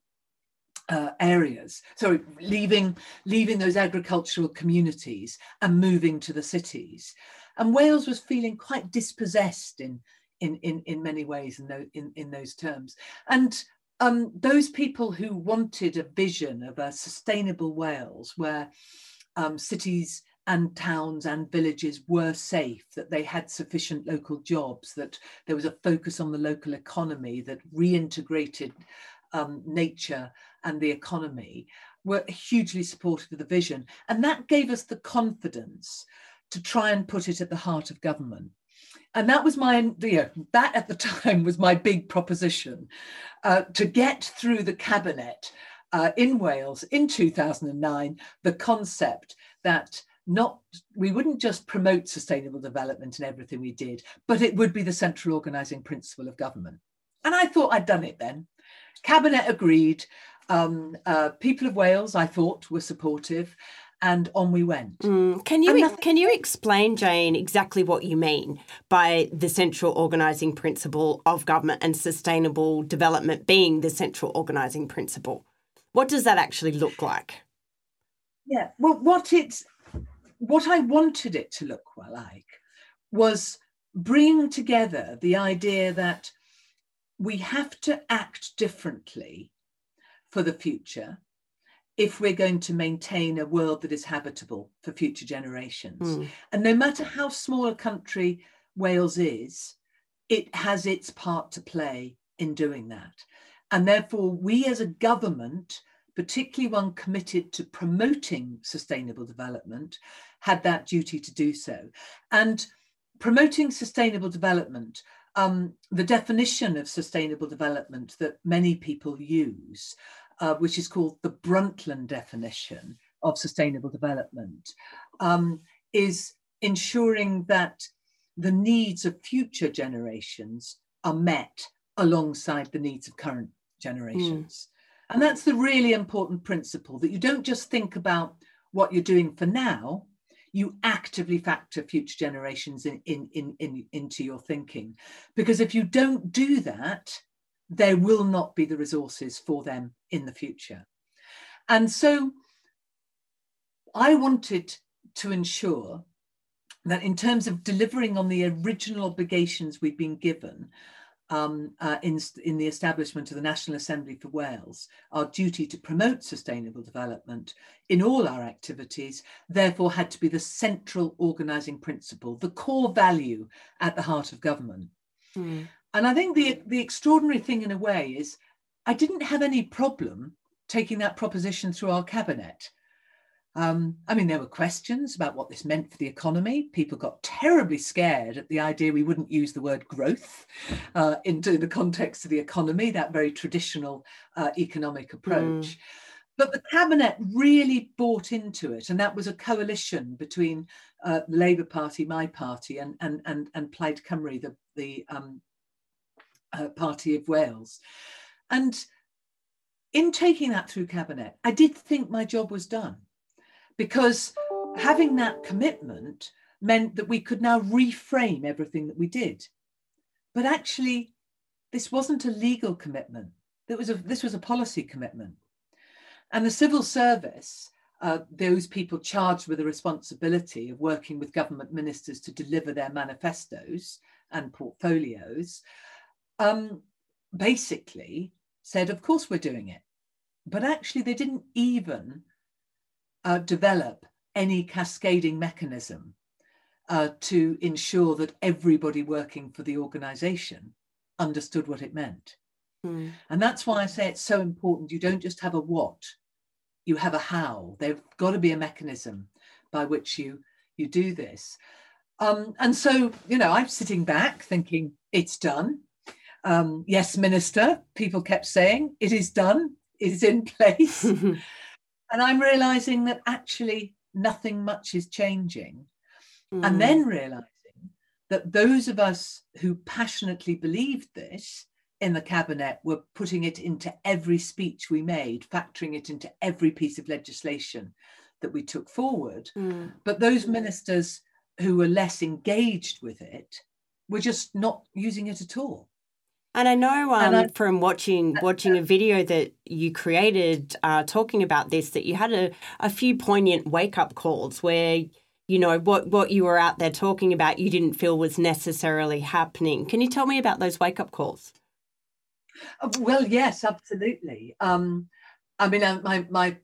areas. So leaving those agricultural communities and moving to the cities. And Wales was feeling quite dispossessed in many ways in those terms. And those people who wanted a vision of a sustainable Wales where cities and towns and villages were safe, that they had sufficient local jobs, that there was a focus on the local economy, that reintegrated nature and the economy, were hugely supportive of the vision. And that gave us the confidence to try and put it at the heart of government. And that was that at the time was my big proposition, to get through the cabinet in Wales in 2009, the concept that we wouldn't just promote sustainable development in everything we did, but it would be the central organising principle of government. And I thought I'd done it then. Cabinet agreed. People of Wales, I thought, were supportive. And on we went. Can you explain, Jane, exactly what you mean by the central organising principle of government and sustainable development being the central organising principle? What does that actually look like? Yeah, well, what I wanted it to look like was bringing together the idea that we have to act differently for the future. if we're going to maintain a world that is habitable for future generations. And no matter how small a country Wales is, it has its part to play in doing that. And therefore, we as a government, particularly one committed to promoting sustainable development, had that duty to do so. And promoting sustainable development, the definition of sustainable development that many people use, which is called the Brundtland definition of sustainable development, is ensuring that the needs of future generations are met alongside the needs of current generations. And that's the really important principle, that you don't just think about what you're doing for now, you actively factor future generations into your thinking. Because if you don't do that, there will not be the resources for them in the future. And so I wanted to ensure that in terms of delivering on the original obligations we've been given in the establishment of the National Assembly for Wales, our duty to promote sustainable development in all our activities, therefore had to be the central organising principle, the core value at the heart of government. And I think the extraordinary thing in a way is I didn't have any problem taking that proposition through our cabinet. I mean, there were questions about what this meant for the economy. People got terribly scared at the idea we wouldn't use the word growth into the context of the economy, that very traditional economic approach. But the cabinet really bought into it, and that was a coalition between the Labour Party, my party, and Plaid Cymru, the Party of Wales. And in taking that through cabinet, I did think my job was done, because having that commitment meant that we could now reframe everything that we did. But actually, this wasn't a legal commitment. This was a policy commitment. And the civil service, those people charged with the responsibility of working with government ministers to deliver their manifestos and portfolios, basically said, of course we're doing it. But actually, they didn't even develop any cascading mechanism to ensure that everybody working for the organisation understood what it meant. And that's why I say it's so important. You don't just have a what, you have a how. There's got to be a mechanism by which you do this. And so, you know, I'm sitting back thinking, it's done. Yes, Minister, people kept saying, it is done, it is in place. And I'm realising that actually nothing much is changing. And then realising that those of us who passionately believed this in the cabinet were putting it into every speech we made, factoring it into every piece of legislation that we took forward. But those ministers who were less engaged with it were just not using it at all. And I know from watching a video that you created talking about this, that you had a few poignant wake-up calls where, you know, what you were out there talking about you didn't feel was necessarily happening. Can you tell me about those wake-up calls? Well, yes, absolutely. I mean, my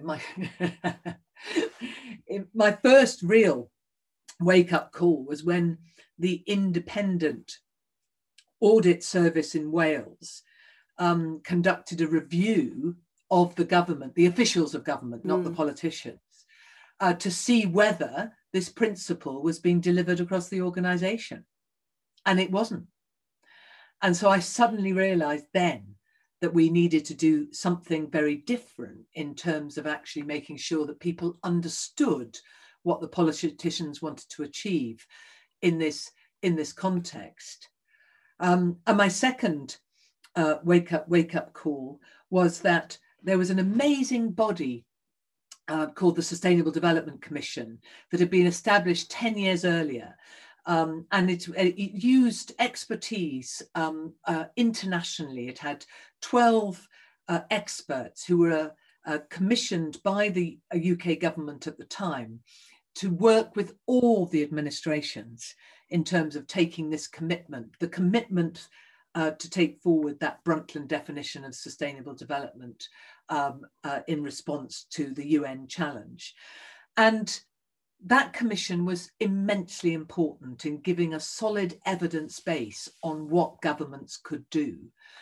my first real wake-up call was when the independent audit service in Wales conducted a review of the government, the officials of government, not the politicians, to see whether this principle was being delivered across the organisation. And it wasn't. And so I suddenly realised then that we needed to do something very different in terms of actually making sure that people understood what the politicians wanted to achieve in this context. And my second wake up call was that there was an amazing body called the Sustainable Development Commission that had been established 10 years earlier. And it used expertise internationally. It had 12 experts who were commissioned by the UK government at the time to work with all the administrations in terms of taking this commitment, the commitment to take forward that Brundtland definition of sustainable development in response to the UN challenge. And that commission was immensely important in giving a solid evidence base on what governments could do.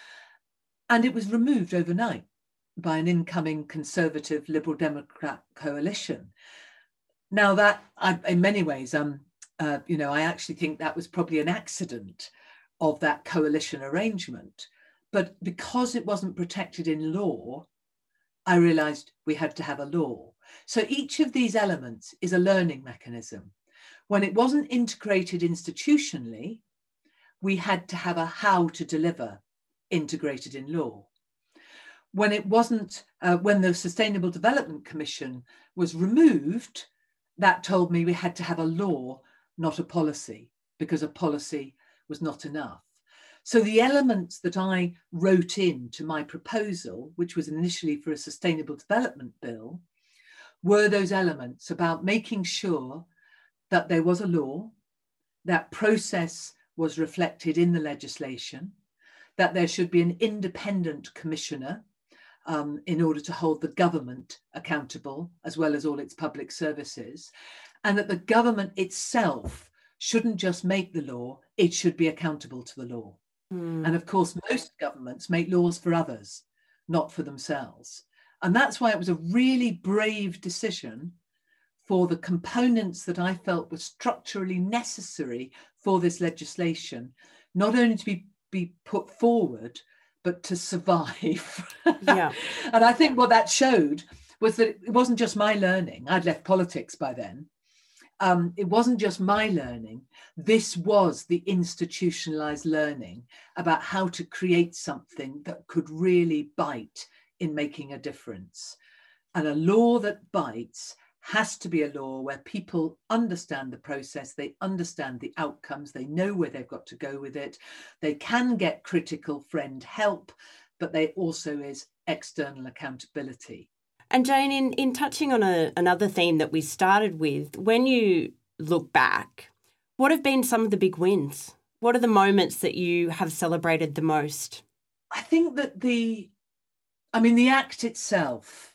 And it was removed overnight by an incoming Conservative Liberal Democrat coalition. Now that, in many ways, I actually think that was probably an accident of that coalition arrangement. But because it wasn't protected in law, I realised we had to have a law. So each of these elements is a learning mechanism. When it wasn't integrated institutionally, we had to have a how to deliver integrated in law. When it wasn't, when the Sustainable Development Commission was removed, that told me we had to have a law, not a policy, because a policy was not enough. So the elements that I wrote into my proposal, which was initially for a sustainable development bill, were those elements about making sure that there was a law, that process was reflected in the legislation, that there should be an independent commissioner in order to hold the government accountable, as well as all its public services, and that the government itself shouldn't just make the law, it should be accountable to the law. And of course, most governments make laws for others, not for themselves. And that's why it was a really brave decision for the components that I felt were structurally necessary for this legislation, not only to be put forward, but to survive. Yeah. And I think what that showed was that it wasn't just my learning. I'd left politics by then. It wasn't just my learning. This was the institutionalized learning about how to create something that could really bite in making a difference. And a law that bites has to be a law where people understand the process, they understand the outcomes, they know where they've got to go with it. They can get critical friend help, but there also is external accountability. And Jane, in touching on another theme that we started with, when you look back, what have been some of the big wins? What are the moments that you have celebrated the most? I think that the act itself,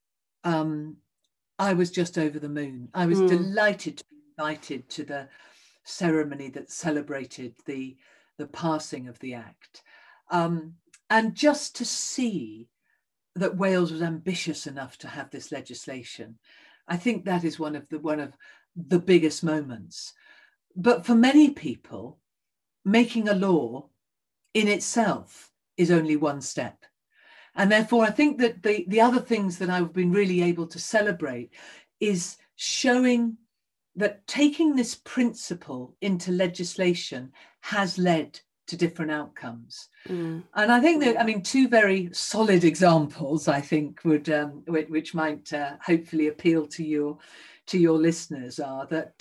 I was just over the moon. I was delighted to be invited to the ceremony that celebrated the passing of the act. And just to see that Wales was ambitious enough to have this legislation, I think that is one of the biggest moments. But for many people, making a law in itself is only one step. And therefore, I think that the other things that I've been really able to celebrate is showing that taking this principle into legislation has led to different outcomes. And I think that, two very solid examples, I think, would which might hopefully appeal to your listeners are that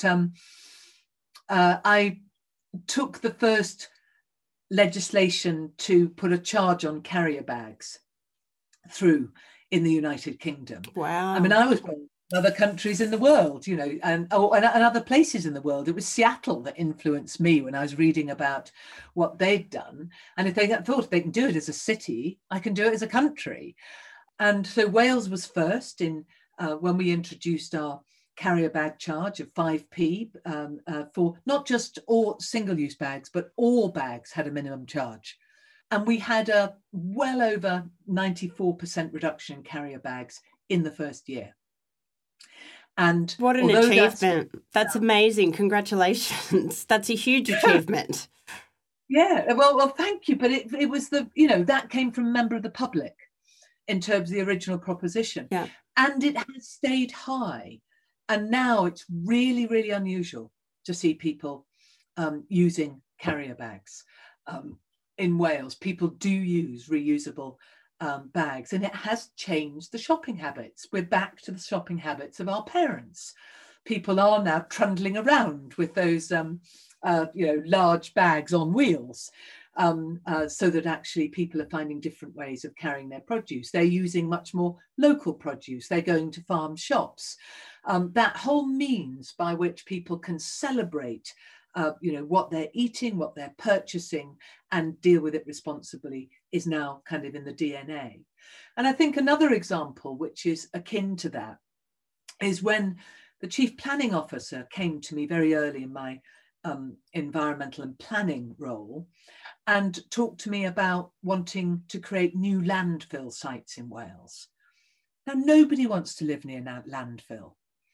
I took the first legislation to put a charge on carrier bags through in the United Kingdom. Wow. I was in other countries in the world, and other places in the world. It was Seattle that influenced me when I was reading about what they'd done. And if they thought they can do it as a city, I can do it as a country. And so Wales was first in when we introduced our carrier bag charge of 5p for not just all single-use bags, but all bags had a minimum charge. And we had a well over 94% reduction in carrier bags in the first year. And what an achievement. That's amazing. Congratulations. That's a huge achievement. Yeah, well, thank you. But it was that came from a member of the public in terms of the original proposition. Yeah. And it has stayed high. And now it's really, really unusual to see people using carrier bags. In Wales, people do use reusable bags, and it has changed the shopping habits. We're back to the shopping habits of our parents. People are now trundling around with those large bags on wheels, so that actually people are finding different ways of carrying their produce. They're using much more local produce. They're going to farm shops. That whole means by which people can celebrate what they're eating, what they're purchasing, and deal with it responsibly is now kind of in the DNA. And I think another example, which is akin to that, is when the Chief Planning Officer came to me very early in my environmental and planning role and talked to me about wanting to create new landfill sites in Wales. Now, nobody wants to live near a landfill.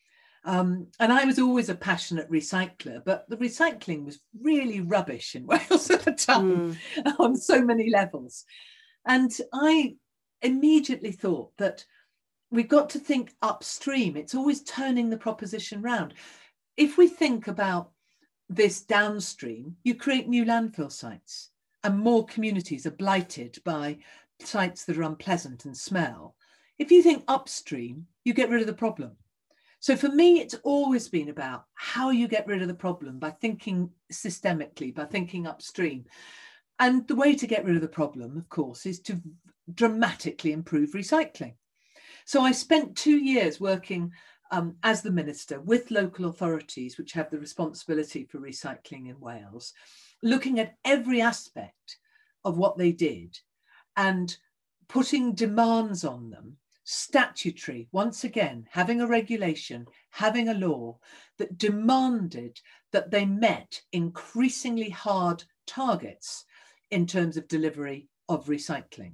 And I was always a passionate recycler, but the recycling was really rubbish in Wales at the time on so many levels. And I immediately thought that we've got to think upstream. It's always turning the proposition round. If we think about this downstream, you create new landfill sites and more communities are blighted by sites that are unpleasant and smell. If you think upstream, you get rid of the problem. So for me, it's always been about how you get rid of the problem by thinking systemically, by thinking upstream. And the way to get rid of the problem, of course, is to dramatically improve recycling. So I spent 2 years working as the minister with local authorities, which have the responsibility for recycling in Wales, looking at every aspect of what they did and putting demands on them, statutory, once again, having a regulation, having a law that demanded that they met increasingly hard targets in terms of delivery of recycling,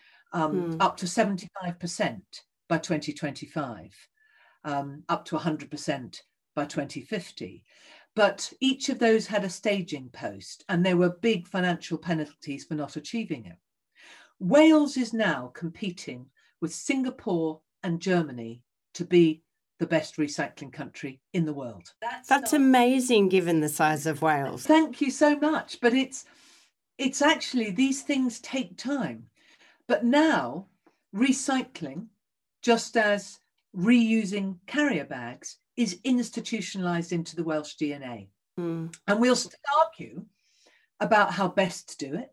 up to 75% by 2025, up to 100% by 2050. But each of those had a staging post and there were big financial penalties for not achieving it. Wales is now competing with Singapore and Germany to be the best recycling country in the world. That's amazing given the size of Wales. Thank you so much. But it's actually, these things take time. But now recycling, just as reusing carrier bags, is institutionalized into the Welsh DNA. And we'll still argue about how best to do it.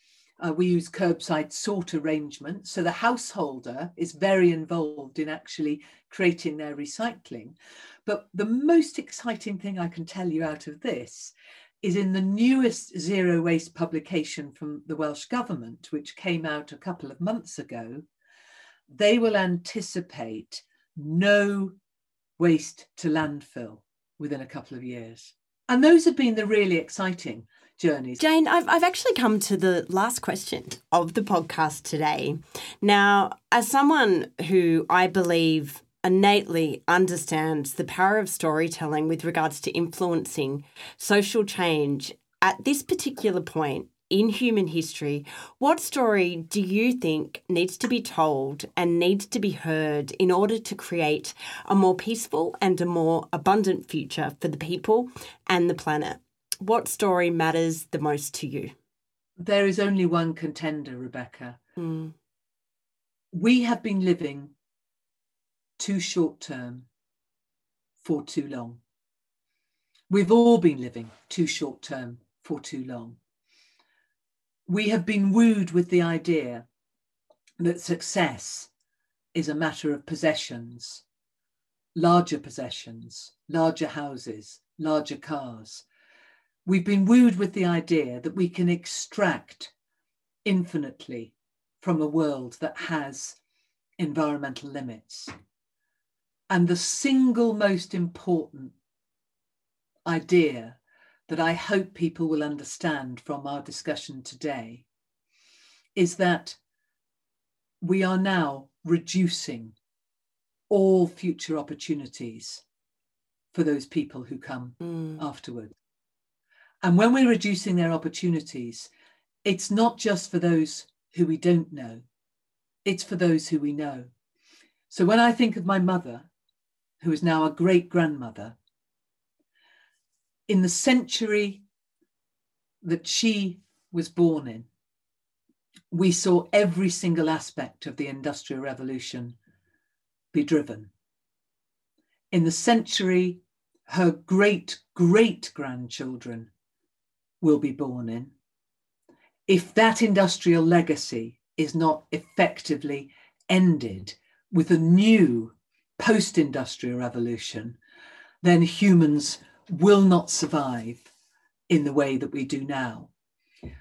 We use curbside sort arrangements. So the householder is very involved in actually creating their recycling. But the most exciting thing I can tell you out of this is in the newest zero waste publication from the Welsh Government, which came out a couple of months ago, they will anticipate no waste to landfill within a couple of years. And those have been the really exciting journeys. Jane, I've actually come to the last question of the podcast today. Now, as someone who I believe innately understands the power of storytelling with regards to influencing social change at this particular point in human history, what story do you think needs to be told and needs to be heard in order to create a more peaceful and a more abundant future for the people and the planet? What story matters the most to you? There is only one contender, Rebecca. We have been living too short term for too long. We've all been living too short term for too long. We have been wooed with the idea that success is a matter of possessions, larger houses, larger cars. We've been wooed with the idea that we can extract infinitely from a world that has environmental limits. And the single most important idea that I hope people will understand from our discussion today is that we are now reducing all future opportunities for those people who come afterwards. And when we're reducing their opportunities, it's not just for those who we don't know, it's for those who we know. So when I think of my mother, who is now a great-grandmother, in the century that she was born in, we saw every single aspect of the Industrial Revolution be driven. In the century her great-great-grandchildren will be born in, if that industrial legacy is not effectively ended with a new post-industrial revolution, then humans will not survive in the way that we do now.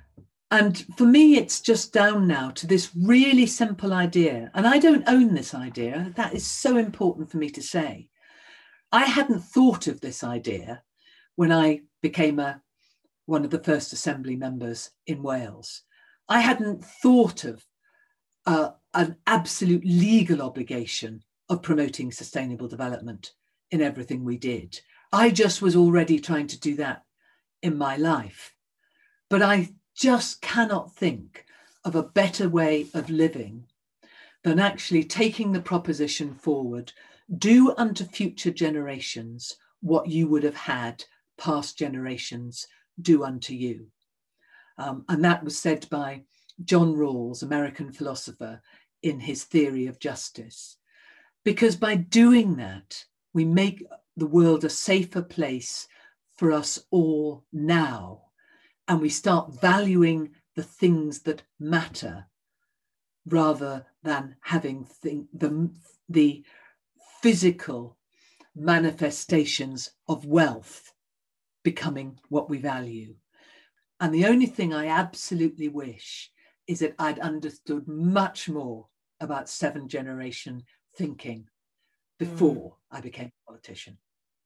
And for me, it's just down now to this really simple idea. And I don't own this idea. That is so important for me to say. I hadn't thought of this idea when I became one of the first Assembly members in Wales. I hadn't thought of an absolute legal obligation of promoting sustainable development in everything we did. I just was already trying to do that in my life. But I just cannot think of a better way of living than actually taking the proposition forward, do unto future generations what you would have had past generations do unto you. And that was said by John Rawls, American philosopher, in his Theory of Justice. Because by doing that, we make the world a safer place for us all now. And we start valuing the things that matter rather than having the physical manifestations of wealth becoming what we value. And the only thing I absolutely wish is that I'd understood much more about 7th generation thinking before I became a politician.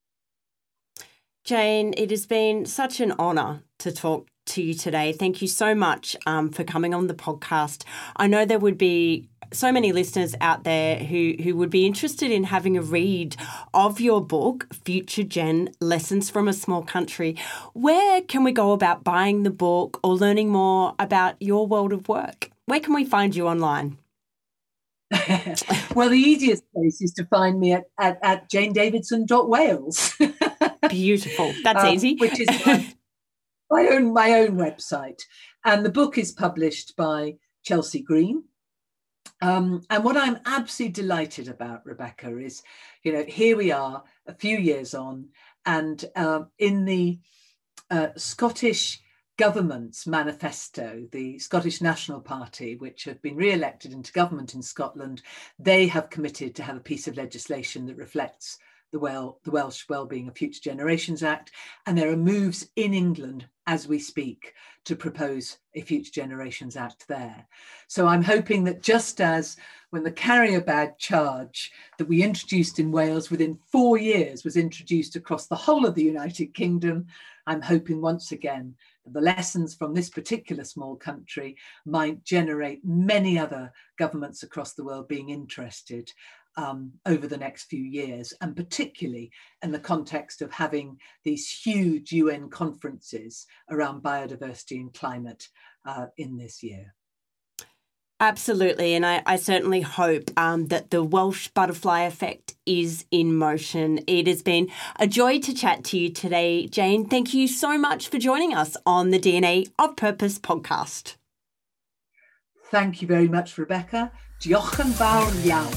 Jane, it has been such an honour to talk to you today. Thank you so much for coming on the podcast. I know there would be so many listeners out there who would be interested in having a read of your book, Future Gen, Lessons from a Small Country. Where can we go about buying the book or learning more about your world of work? Where can we find you online? Well, the easiest place is to find me at janedavidson.wales. Beautiful. That's easy. Which is my own website. And the book is published by Chelsea Green. And what I'm absolutely delighted about, Rebecca, is, here we are a few years on, and in the Scottish government's manifesto, the Scottish National Party, which have been re-elected into government in Scotland, they have committed to have a piece of legislation that reflects the Welsh Wellbeing of Future Generations Act. And there are moves in England as we speak to propose a Future Generations Act there. So I'm hoping that just as when the carrier bag charge that we introduced in Wales within 4 years was introduced across the whole of the United Kingdom, I'm hoping once again that the lessons from this particular small country might generate many other governments across the world being interested over the next few years, and particularly in the context of having these huge UN conferences around biodiversity and climate in this year. Absolutely. And I certainly hope that the Welsh butterfly effect is in motion. It has been a joy to chat to you today, Jane. Thank you so much for joining us on the DNA of Purpose podcast. Thank you very much, Rebecca. Diolch yn fawr iawn.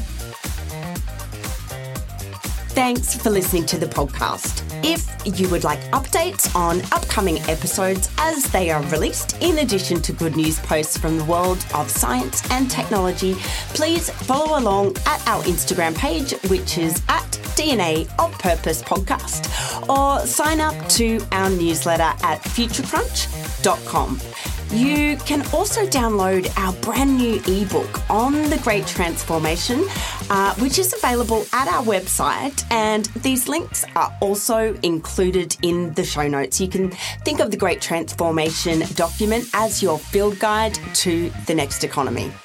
Thanks for listening to the podcast. If you would like updates on upcoming episodes as they are released, in addition to good news posts from the world of science and technology, please follow along at our Instagram page, which is at DNA of Purpose Podcast, or sign up to our newsletter at futurecrunch.com. You can also download our brand new ebook on the Great Transformation, which is available at our website. And these links are also included in the show notes. You can think of the Great Transformation document as your field guide to the next economy.